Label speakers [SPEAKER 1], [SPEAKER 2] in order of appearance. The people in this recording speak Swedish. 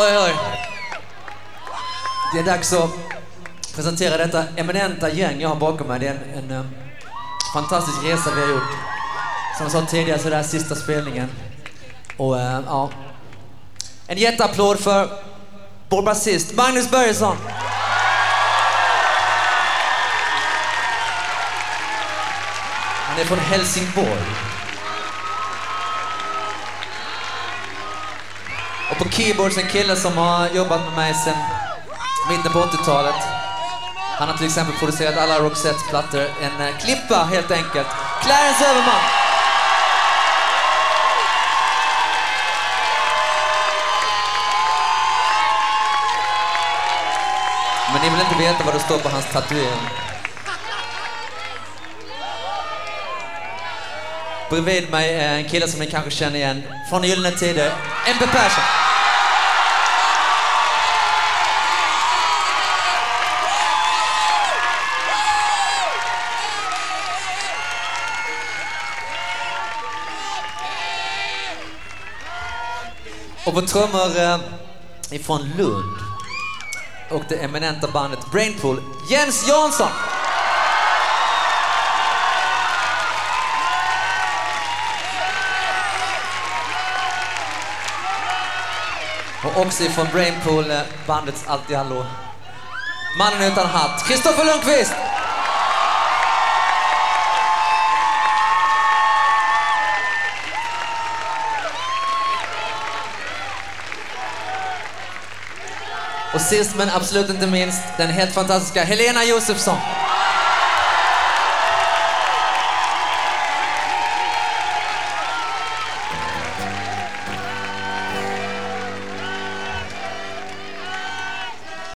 [SPEAKER 1] Oj, oj. Det är dags att presentera detta eminenta gäng jag har bakom mig. Det är en fantastisk resa vi har gjort. Som jag sa tidigare så är det här sista spelningen. Och ja. En jätteapplåd för vår basist Magnus Börjesson. Han är från Helsingborg. Och på keyboards en kille som har jobbat med mig sedan mitten på 80-talet. Han har till exempel producerat alla Roxettes plattor. En klippa helt enkelt. Clarence Överman. Men ni vill inte veta vad det står på hans tatuering. Bredvid mig är en kille som ni kanske känner igen från Gyllene Tider. MP Persson. Och på trummor ifrån Lund och det eminenta bandet Brainpool, Jens Jansson. Och också ifrån Brainpool, bandets Allt i Allo, mannen utan hatt, Kristoffer Lundqvist. Och sist men absolut inte minst, den helt fantastiska Helena Josefsson.